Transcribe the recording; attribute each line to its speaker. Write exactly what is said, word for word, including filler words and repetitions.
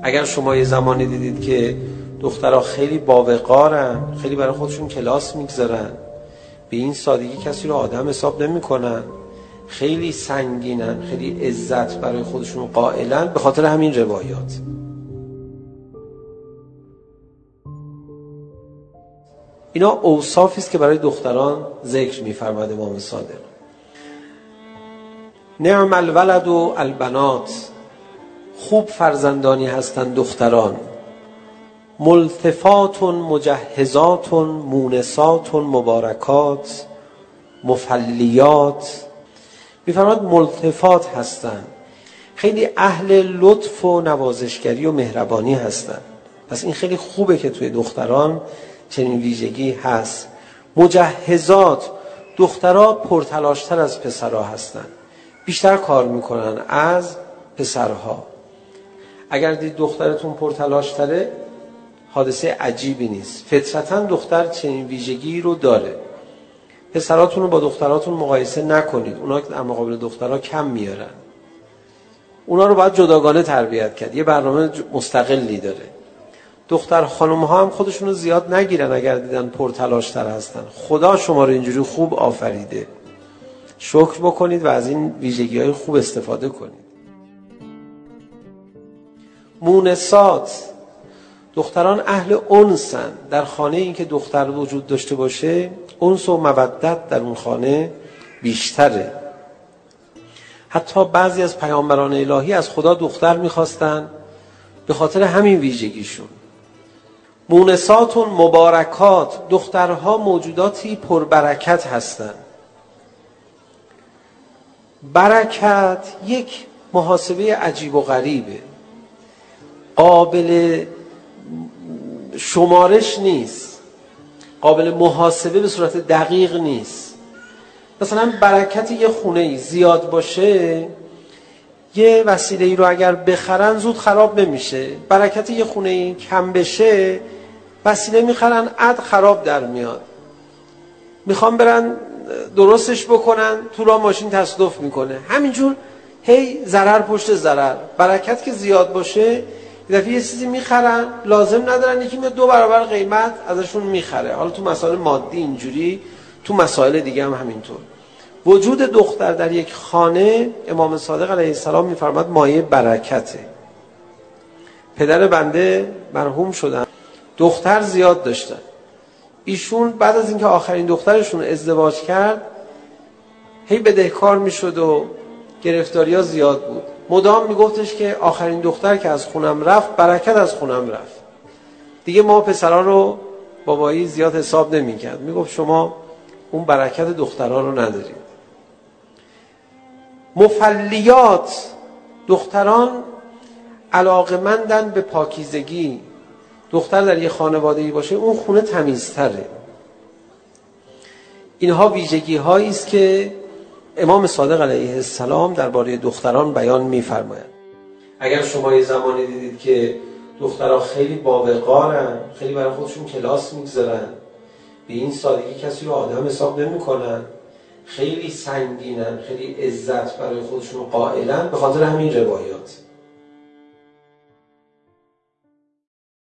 Speaker 1: اگر شما یه زمانی دیدید که دخترها خیلی باوقارن، خیلی برای خودشون کلاس میگذارن، به این سادگی کسی رو آدم حساب نمی کنن، خیلی سنگینن، خیلی عزت برای خودشون قائلن، به خاطر همین روایات. اینا اوصافی است که برای دختران ذکر می‌فرماید امام صادق. نعم الولد و البنات، خوب فرزندانی هستند دختران، ملتفات مجهزات مونسات مبارکات مفلیات. می‌فرماید ملتفات هستند، خیلی اهل لطف و نوازشگری و مهربانی هستند. پس این خیلی خوبه که توی دختران چنین ویژگی هست. مجهزات، دخترها پرتلاشتر از پسرها هستند، بیشتر کار میکنن از پسرها. اگر دید دخترتون پرتلاشتره حادثه عجیبی نیست، فطرتاً دختر چنین ویژگی رو داره. پسراتون رو با دختراتون مقایسه نکنید، اونا در مقابل دخترها کم میارن، اونا رو باید جداگانه تربیت کرد، یه برنامه مستقلی داره. دختر خانم ها هم خودشون رو زیاد نگیرن اگر دیدن پرتلاشتر هستن. خدا شما رو اینجوری خوب آفریده، شکر بکنید و از این ویژگی های خوب استفاده کنید. مونسات، دختران اهل انسن. در خانه این که دختر وجود داشته باشه انس و مودت در اون خانه بیشتره. حتی بعضی از پیامبران الهی از خدا دختر میخواستن به خاطر همین ویژگیشون. مونسات مبارکات، دخترها موجوداتی پربرکت هستند. برکت یک محاسبه عجیب و غریبه، قابل شمارش نیست، قابل محاسبه به صورت دقیق نیست. مثلا برکت یه خونه زیاد باشه، یه وسیله ای رو اگر بخرن زود خراب نمیشه. برکت یه خونه ای کم بشه، وسیله میخرن عد خراب در میاد، میخوام برن درستش بکنن تو راه ماشین تصادف میکنه. همینجور هی ضرر پشت ضرر. برکت که زیاد باشه یه دفعه یه چیزی میخرن لازم ندارن، یکی میاد دو برابر قیمت ازشون میخره. حالا تو مسائل مادی اینجوری، تو مسائل دیگه هم همینطور. وجود دختر در یک خانه، امام صادق علیه السلام میفرماد مایه برکته. پدر بنده مرحوم شدن، دختر زیاد داشتن. ایشون بعد از اینکه آخرین دخترشون ازدواج کرد هی بدهکار میشد و گرفتاری‌ها زیاد بود. مدام میگفتش که آخرین دختر که از خونم رفت برکت از خونم رفت. دیگه ما پسرها رو بابایی زیاد حساب نمی‌کرد، میگفت شما اون برکت دخترها رو ندارید. مفلیات، دختران علاقمندن به پاکیزگی. دختر در یه خانواده‌ای باشه اون خونه تمیزتره. اینها ویژگی هایی است که امام صادق علیه السلام درباره دختران بیان می‌فرمایند. اگر شما یه زمانی دیدید که دخترها خیلی باوقارن، خیلی برای خودشون کلاس میگذارن، به این سادگی کسی رو آدم حساب نمی‌کنن، خیلی سنگینن، خیلی عزت برای خودشون قائلن، به خاطر همین روایات.